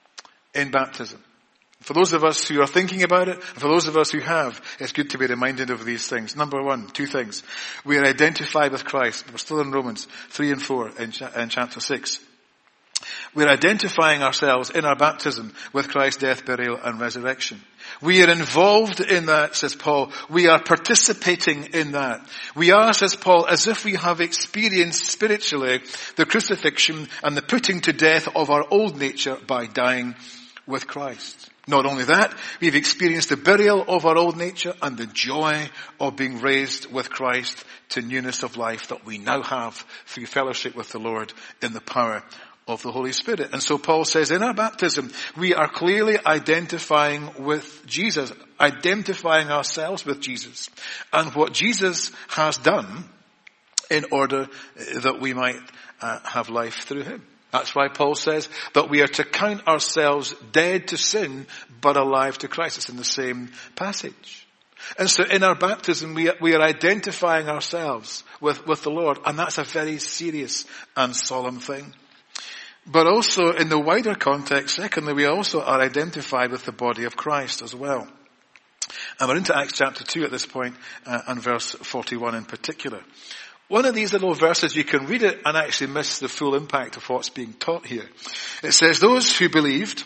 in baptism? For those of us who are thinking about it, and for those of us who have, it's good to be reminded of these things. Number one, two things. We are identified with Christ. We're still in Romans three and four in, cha- in chapter six. We're identifying ourselves in our baptism with Christ's death, burial, and resurrection. We are involved in that, says Paul. We are participating in that. We are, says Paul, as if we have experienced spiritually the crucifixion and the putting to death of our old nature by dying with Christ. Not only that, we've experienced the burial of our old nature and the joy of being raised with Christ to newness of life that we now have through fellowship with the Lord in the power of the Holy Spirit. And so Paul says in our baptism, we are clearly identifying with Jesus, identifying ourselves with Jesus and what Jesus has done in order that we might uh, have life through him. That's why Paul says that we are to count ourselves dead to sin, but alive to Christ. It's in the same passage. And so in our baptism, we, we are identifying ourselves with, with the Lord. And that's a very serious and solemn thing. But also in the wider context, secondly, we also are identified with the body of Christ as well. And we're into Acts chapter two at this point, uh, and verse forty-one in particular. One of these little verses, you can read it and actually miss the full impact of what's being taught here. It says, those who believed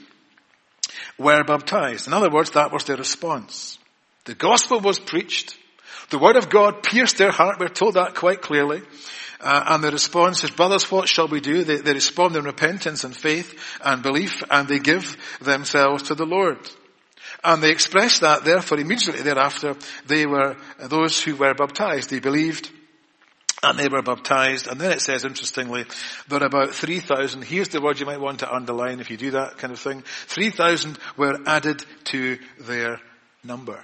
were baptized. In other words, that was their response. The gospel was preached. The word of God pierced their heart. We're told that quite clearly. Uh, and the response is, brothers, what shall we do? They, they respond in repentance and faith and belief, and they give themselves to the Lord. And they expressed that, therefore, immediately thereafter, they were those who were baptized. They believed. And they were baptized. And then it says, interestingly, that about three thousand, here's the word you might want to underline if you do that kind of thing. three thousand were added to their number.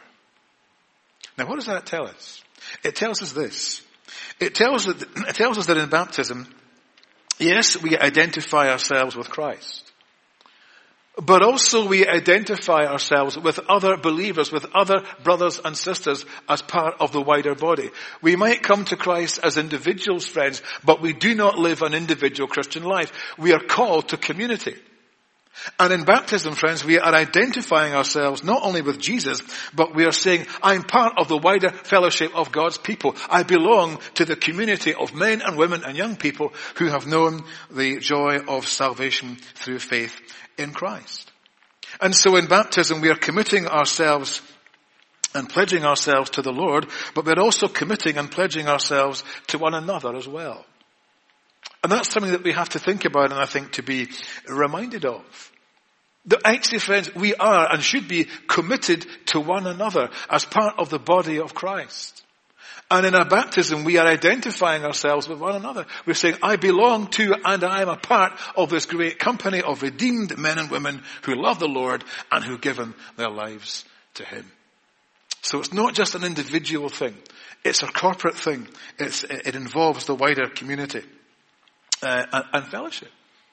Now what does that tell us? It tells us this. It tells, us that, it tells us that in baptism, yes, we identify ourselves with Christ. but also we identify ourselves with other believers, with other brothers and sisters as part of the wider body. We might come to Christ as individuals, friends, but we do not live an individual Christian life. We are called to community. And in baptism, friends, we are identifying ourselves not only with Jesus, but we are saying, I'm part of the wider fellowship of God's people. I belong to the community of men and women and young people who have known the joy of salvation through faith in Christ. And so in baptism, we are committing ourselves and pledging ourselves to the Lord, but we're also committing and pledging ourselves to one another as well. And that's something that we have to think about and I think to be reminded of. That actually, friends, we are and should be committed to one another as part of the body of Christ. And in our baptism, we are identifying ourselves with one another. We're saying, I belong to and I am a part of this great company of redeemed men and women who love the Lord and who've given their lives to Him. So it's not just an individual thing. It's a corporate thing. It's, it involves the wider community. Uh, and, and fellowship.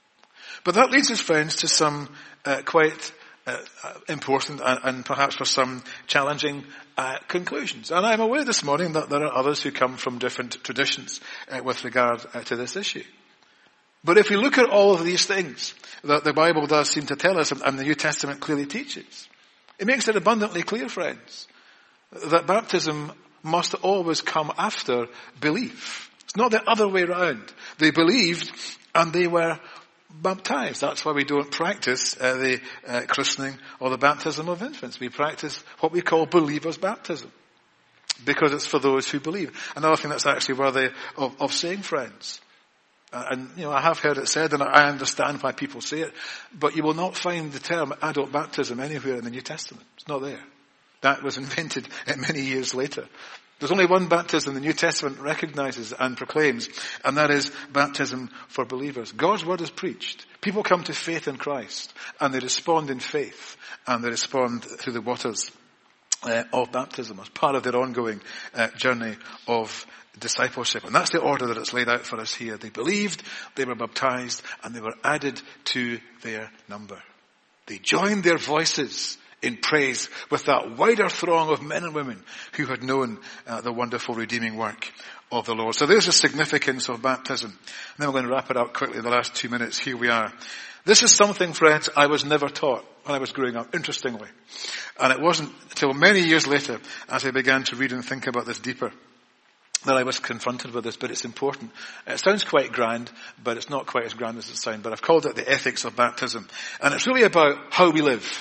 But that leads us, friends, to some uh, quite uh, important and, and perhaps for some challenging uh, conclusions. And I'm aware this morning that there are others who come from different traditions uh, with regard uh, to this issue. But if we look at all of these things that the Bible does seem to tell us and, and the New Testament clearly teaches, it makes it abundantly clear, friends, that baptism must always come after belief. It's not the other way around. They believed and they were baptized. That's why we don't practice uh, the uh, christening or the baptism of infants. We practice what we call believers' baptism because it's for those who believe. Another thing that's actually worthy of, of saying, friends. Uh, and, you know, I have heard it said and I understand why people say it, but you will not find the term adult baptism anywhere in the New Testament. It's not there. That was invented many years later. There's only one baptism the New Testament recognizes and proclaims, and that is baptism for believers. God's word is preached. People come to faith in Christ, and they respond in faith, and they respond through the waters uh, of baptism as part of their ongoing uh, journey of discipleship. And that's the order that it's laid out for us here. They believed, they were baptized, and they were added to their number. They joined their voices in praise with that wider throng of men and women who had known uh, the wonderful redeeming work of the Lord. So there's the significance of baptism. And then we're going to wrap it up quickly in the last two minutes. Here we are. This is something, friends, I was never taught when I was growing up, interestingly. And it wasn't until many years later, as I began to read and think about this deeper, that I was confronted with this, but it's important. It sounds quite grand, but it's not quite as grand as it sounds. But I've called it the ethics of baptism. And it's really about how we live.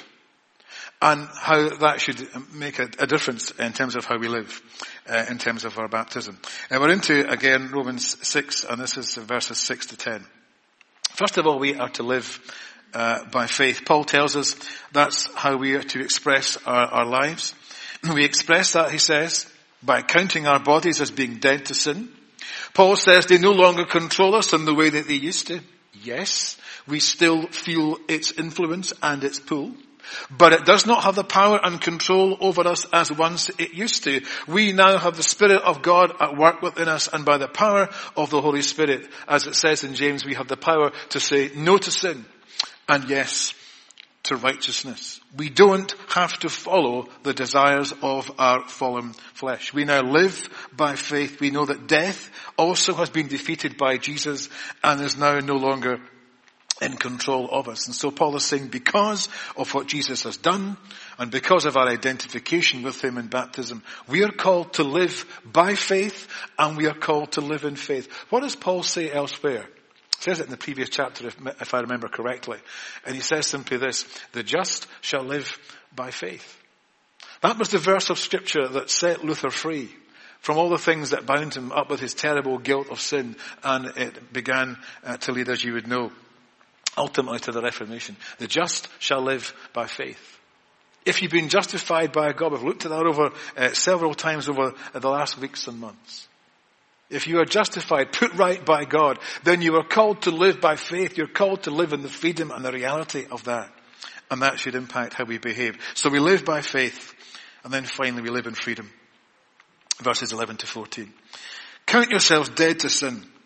And how that should make a, a difference in terms of how we live, uh, in terms of our baptism. And we're into, again, Romans six, and this is verses six to ten. First of all, we are to live uh, by faith. Paul tells us that's how we are to express our, our lives. We express that, he says, by counting our bodies as being dead to sin. Paul says they no longer control us in the way that they used to. Yes, we still feel its influence and its pull. But it does not have the power and control over us as once it used to. We now have the Spirit of God at work within us, and by the power of the Holy Spirit, as it says in James, we have the power to say no to sin and yes to righteousness. We don't have to follow the desires of our fallen flesh. We now live by faith. We know that death also has been defeated by Jesus and is now no longer in control of us. And so Paul is saying because of what Jesus has done and because of our identification with him in baptism, we are called to live by faith and we are called to live in faith. What does Paul say elsewhere? He says it in the previous chapter, if, if I remember correctly. And he says simply this: the just shall live by faith. That was the verse of scripture that set Luther free from all the things that bound him up with his terrible guilt of sin, and it began uh, to lead, as you would know, ultimately to the Reformation. The just shall live by faith. If you've been justified by God, we've looked at that over uh, several times over uh, the last weeks and months. If you are justified, put right by God, then you are called to live by faith. You're called to live in the freedom and the reality of that. And that should impact how we behave. So we live by faith. And then finally we live in freedom. Verses eleven to fourteen. Count yourselves dead to sin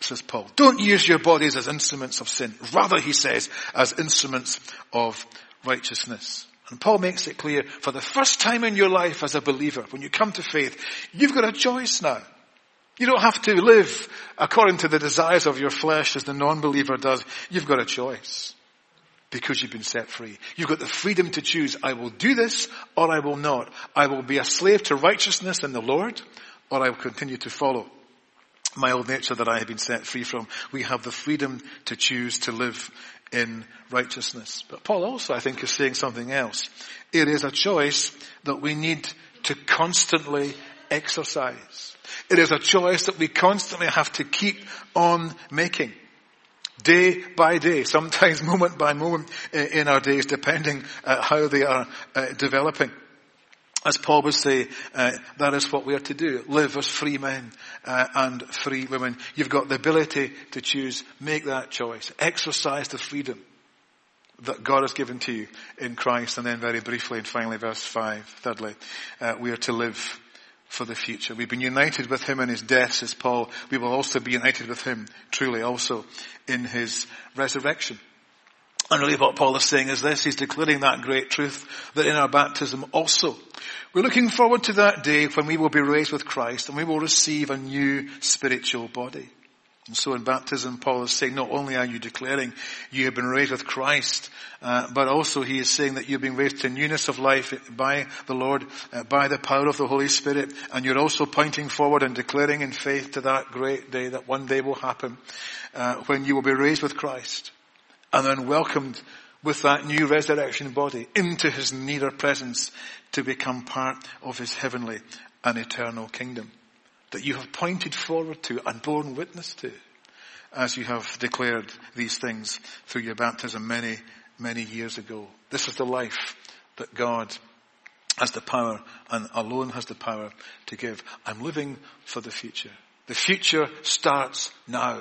says Paul. Don't use your bodies as instruments of sin. Rather, he says, as instruments of righteousness. And Paul makes it clear, for the first time in your life as a believer, when you come to faith, you've got a choice now. You don't have to live according to the desires of your flesh as the non-believer does. You've got a choice because you've been set free. You've got the freedom to choose. I will do this or I will not. I will be a slave to righteousness in the Lord, or I will continue to follow my old nature that I have been set free from. We have the freedom to choose to live in righteousness. But Paul also, I think, is saying something else. It is a choice that we need to constantly exercise. It is a choice that we constantly have to keep on making. Day by day, sometimes moment by moment in our days, depending on how they are uh, developing. As Paul would say, uh, that is what we are to do. Live as free men uh, and free women. You've got the ability to choose. Make that choice. Exercise the freedom that God has given to you in Christ. And then very briefly, and finally, verse five, thirdly, uh, we are to live for the future. We've been united with him in his death, says Paul. We will also be united with him, truly also, in his resurrection. And really what Paul is saying is this, he's declaring that great truth that in our baptism also, we're looking forward to that day when we will be raised with Christ and we will receive a new spiritual body. And so in baptism, Paul is saying not only are you declaring you have been raised with Christ, uh, but also he is saying that you've been raised to newness of life by the Lord, uh, by the power of the Holy Spirit. And you're also pointing forward and declaring in faith to that great day that one day will happen uh, when you will be raised with Christ. And then welcomed with that new resurrection body into his nearer presence to become part of his heavenly and eternal kingdom that you have pointed forward to and borne witness to as you have declared these things through your baptism many, many years ago. This is the life that God has the power and alone has the power to give. I'm living for the future. The future starts now.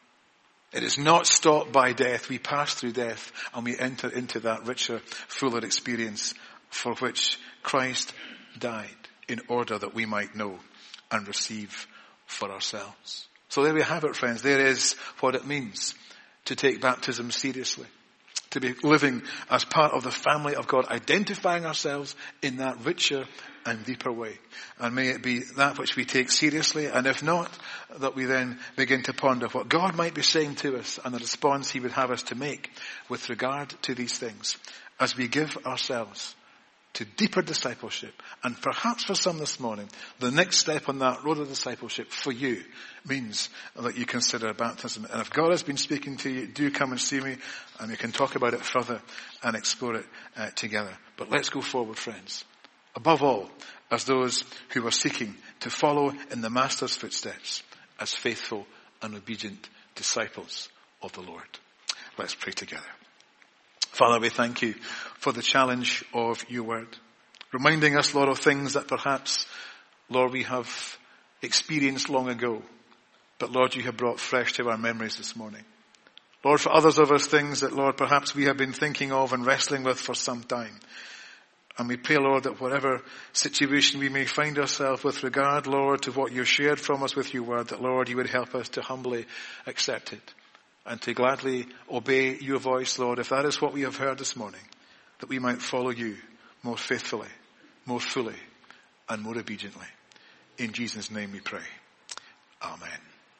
It is not stopped by death. We pass through death and we enter into that richer, fuller experience for which Christ died in order that we might know and receive for ourselves. So there we have it, friends. There is what it means to take baptism seriously. To be living as part of the family of God, identifying ourselves in that richer and deeper way. And may it be that which we take seriously, and if not, that we then begin to ponder what God might be saying to us and the response he would have us to make with regard to these things as we give ourselves to deeper discipleship. And perhaps for some this morning, the next step on that road of discipleship for you means that you consider baptism. And if God has been speaking to you, do come and see me and we can talk about it further and explore it uh, together. But let's go forward, friends. Above all, as those who are seeking to follow in the Master's footsteps as faithful and obedient disciples of the Lord. Let's pray together. Father, we thank you for the challenge of your word, reminding us, Lord, of things that perhaps, Lord, we have experienced long ago, but Lord, you have brought fresh to our memories this morning. Lord, for others of us, things that, Lord, perhaps we have been thinking of and wrestling with for some time. And we pray, Lord, that whatever situation we may find ourselves with regard, Lord, to what you've shared from us with your word, that, Lord, you would help us to humbly accept it and to gladly obey your voice, Lord, if that is what we have heard this morning, that we might follow you more faithfully, more fully, and more obediently. In Jesus' name we pray. Amen.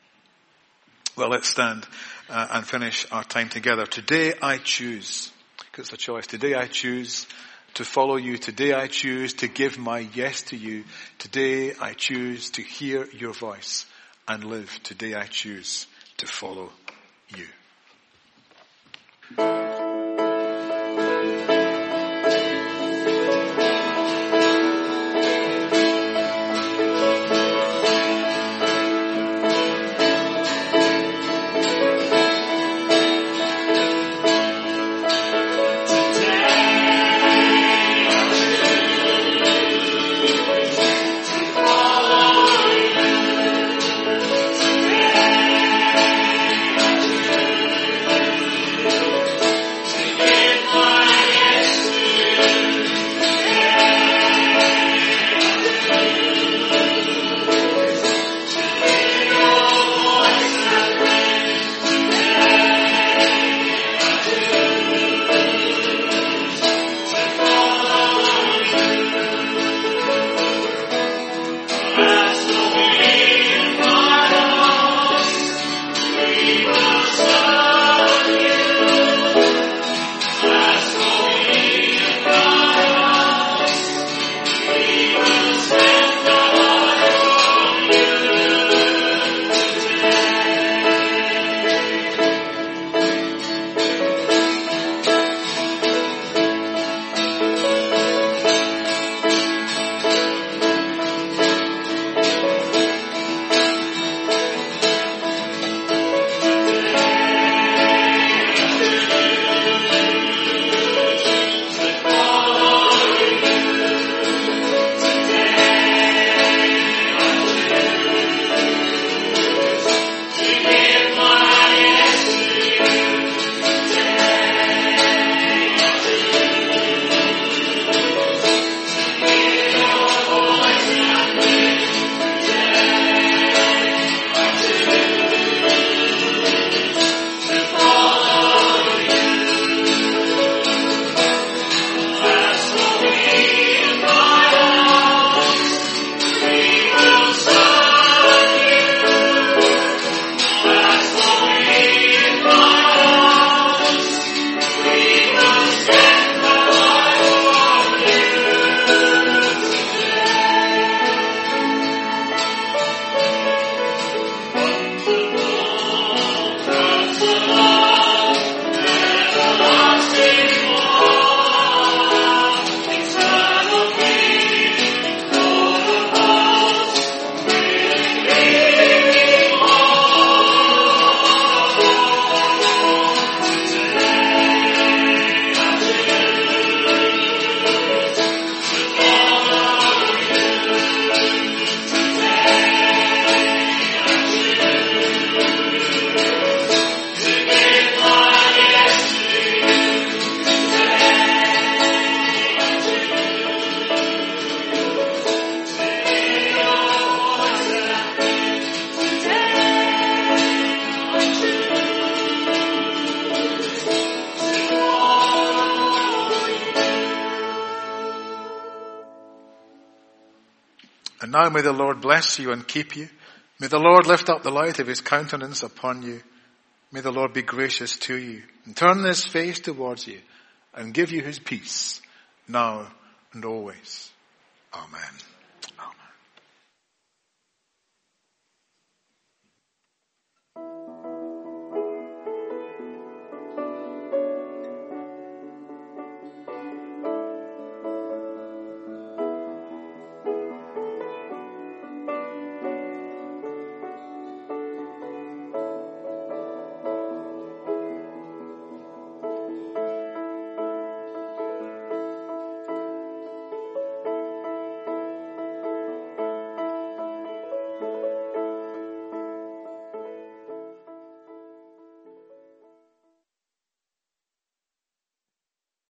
Well, let's stand uh, and finish our time together. Today I choose, because it's a choice, today I choose to follow you. Today I choose to give my yes to you. Today I choose to hear your voice and live. Today I choose to follow you. Today And now may the Lord bless you and keep you. May the Lord lift up the light of his countenance upon you. May the Lord be gracious to you and turn his face towards you and give you his peace now and always. Amen.